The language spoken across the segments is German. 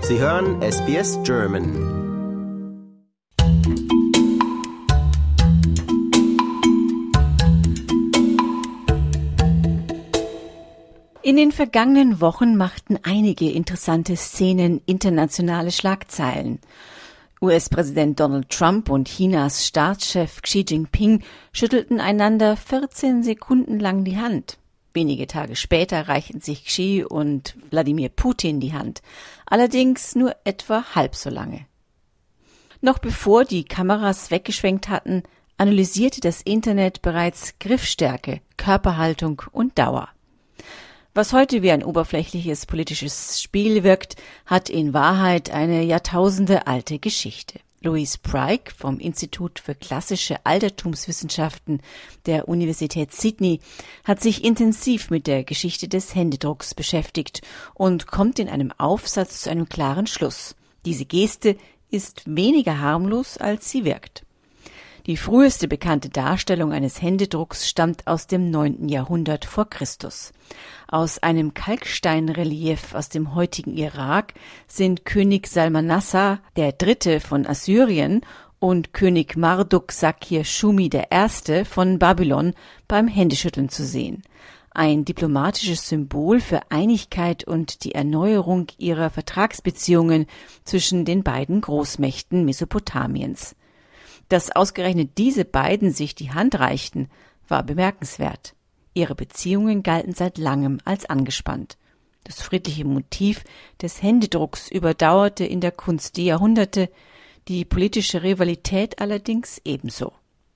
Sie hören SBS German. In den vergangenen Wochen machten einige interessante Szenen internationale Schlagzeilen. US-Präsident Donald Trump und Chinas Staatschef Xi Jinping schüttelten einander 14 Sekunden lang die Hand. Wenige Tage später reichten sich Xi und Wladimir Putin die Hand, allerdings nur etwa halb so lange. Noch bevor die Kameras weggeschwenkt hatten, analysierte das Internet bereits Griffstärke, Körperhaltung und Dauer. Was heute wie ein oberflächliches politisches Spiel wirkt, hat in Wahrheit eine jahrtausendealte Geschichte. Louise Pryke vom Institut für klassische Altertumswissenschaften der Universität Sydney hat sich intensiv mit der Geschichte des Händedrucks beschäftigt und kommt in einem Aufsatz zu einem klaren Schluss. Diese Geste ist weniger harmlos, als sie wirkt. Die früheste bekannte Darstellung eines Händedrucks stammt aus dem 9. Jahrhundert vor Christus. Aus einem Kalksteinrelief aus dem heutigen Irak sind König Salmanassar III. Von Assyrien und König Marduk Sakir Shumi I. von Babylon beim Händeschütteln zu sehen. Ein diplomatisches Symbol für Einigkeit und die Erneuerung ihrer Vertragsbeziehungen zwischen den beiden Großmächten Mesopotamiens. Dass ausgerechnet diese beiden sich die Hand reichten, war bemerkenswert. Ihre Beziehungen galten seit langem als angespannt. Das friedliche Motiv des Händedrucks überdauerte in der Kunst die Jahrhunderte, die politische Rivalität allerdings ebenso.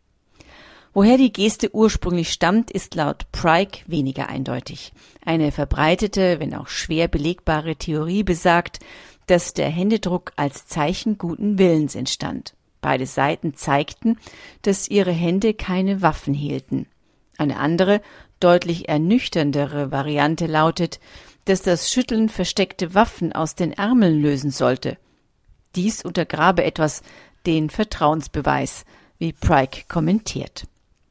Woher die Geste ursprünglich stammt, ist laut Pryke weniger eindeutig. Eine verbreitete, wenn auch schwer belegbare Theorie besagt, dass der Händedruck als Zeichen guten Willens entstand. Beide Seiten zeigten, dass ihre Hände keine Waffen hielten. Eine andere, deutlich ernüchterndere Variante lautet, dass das Schütteln versteckte Waffen aus den Ärmeln lösen sollte. Dies untergrabe etwas den Vertrauensbeweis, wie Pryke kommentiert.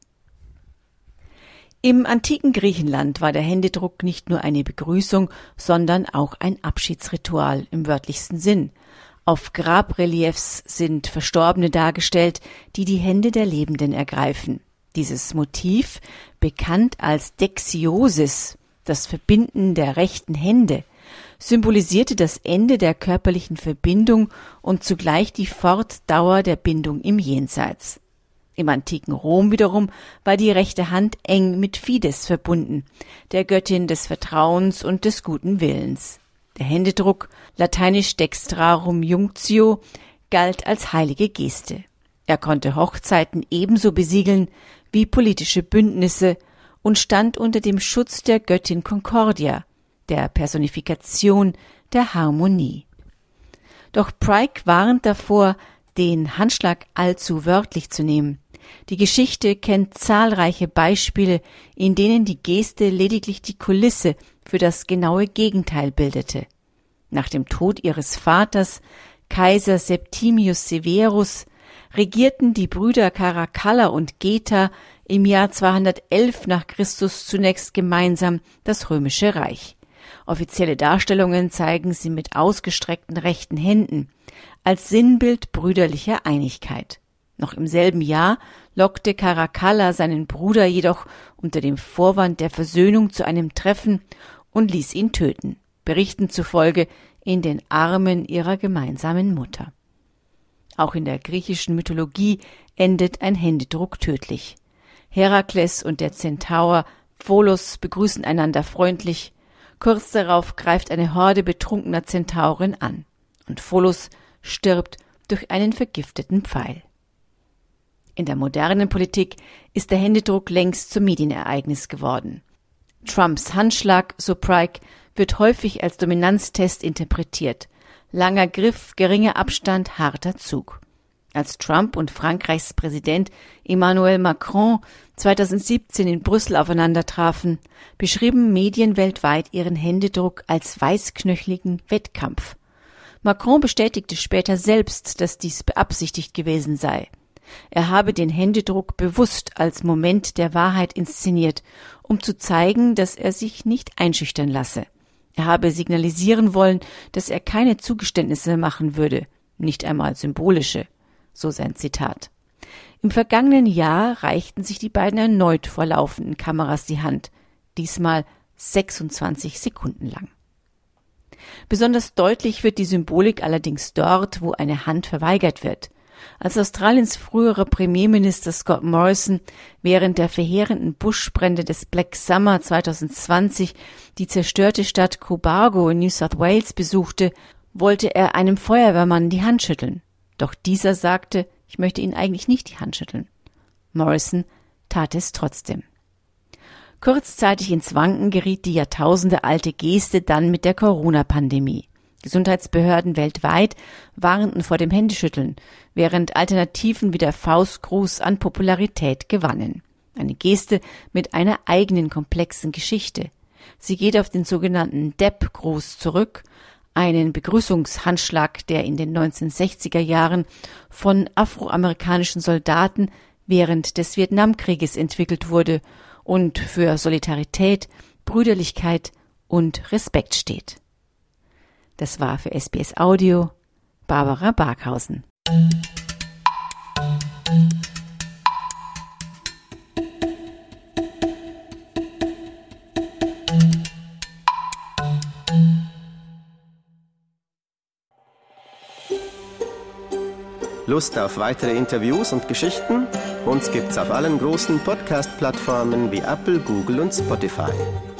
Im antiken Griechenland war der Händedruck nicht nur eine Begrüßung, sondern auch ein Abschiedsritual im wörtlichsten Sinn. Auf Grabreliefs sind Verstorbene dargestellt, die die Hände der Lebenden ergreifen. Dieses Motiv, bekannt als Dexiosis, das Verbinden der rechten Hände, symbolisierte das Ende der körperlichen Verbindung und zugleich die Fortdauer der Bindung im Jenseits. Im antiken Rom wiederum war die rechte Hand eng mit Fides verbunden, der Göttin des Vertrauens und des guten Willens. Der Händedruck, lateinisch dextrarum junctio, galt als heilige Geste. Er konnte Hochzeiten ebenso besiegeln wie politische Bündnisse und stand unter dem Schutz der Göttin Concordia, der Personifikation der Harmonie. Doch Pryke warnt davor, den Handschlag allzu wörtlich zu nehmen. Die Geschichte kennt zahlreiche Beispiele, in denen die Geste lediglich die Kulisse für das genaue Gegenteil bildete. Nach dem Tod ihres Vaters, Kaiser Septimius Severus, regierten die Brüder Caracalla und Geta im Jahr 211 nach Christus zunächst gemeinsam das Römische Reich. Offizielle Darstellungen zeigen sie mit ausgestreckten rechten Händen, als Sinnbild brüderlicher Einigkeit. Noch im selben Jahr lockte Caracalla seinen Bruder jedoch unter dem Vorwand der Versöhnung zu einem Treffen und ließ ihn töten, Berichten zufolge in den Armen ihrer gemeinsamen Mutter. Auch in der griechischen Mythologie endet ein Händedruck tödlich. Herakles und der Zentaur Pholos begrüßen einander freundlich. Kurz darauf greift eine Horde betrunkener Zentauren an und Pholos stirbt durch einen vergifteten Pfeil. In der modernen Politik ist der Händedruck längst zum Medienereignis geworden. Trumps Handschlag, so Pryke, wird häufig als Dominanztest interpretiert. Langer Griff, geringer Abstand, harter Zug. Als Trump und Frankreichs Präsident Emmanuel Macron 2017 in Brüssel aufeinander trafen, beschrieben Medien weltweit ihren Händedruck als weißknöcheligen Wettkampf. Macron bestätigte später selbst, dass dies beabsichtigt gewesen sei. Er habe den Händedruck bewusst als Moment der Wahrheit inszeniert, um zu zeigen, dass er sich nicht einschüchtern lasse. Er habe signalisieren wollen, dass er keine Zugeständnisse machen würde, nicht einmal symbolische, so sein Zitat. Im vergangenen Jahr reichten sich die beiden erneut vor laufenden Kameras die Hand, diesmal 26 Sekunden lang. Besonders deutlich wird die Symbolik allerdings dort, wo eine Hand verweigert wird. Als Australiens früherer Premierminister Scott Morrison während der verheerenden Buschbrände des Black Summer 2020 die zerstörte Stadt Cobargo in New South Wales besuchte, wollte er einem Feuerwehrmann die Hand schütteln. Doch dieser sagte, ich möchte Ihnen eigentlich nicht die Hand schütteln. Morrison tat es trotzdem. Kurzzeitig ins Wanken geriet die jahrtausendealte Geste dann mit der Corona-Pandemie. Gesundheitsbehörden weltweit warnten vor dem Händeschütteln, während Alternativen wie der Faustgruß an Popularität gewannen. Eine Geste mit einer eigenen komplexen Geschichte. Sie geht auf den sogenannten Depp-Gruß zurück, einen Begrüßungshandschlag, der in den 1960er Jahren von afroamerikanischen Soldaten während des Vietnamkrieges entwickelt wurde und für Solidarität, Brüderlichkeit und Respekt steht. Das war für SBS Audio Barbara Barkhausen. Lust auf weitere Interviews und Geschichten? Uns gibt's auf allen großen Podcast-Plattformen wie Apple, Google und Spotify.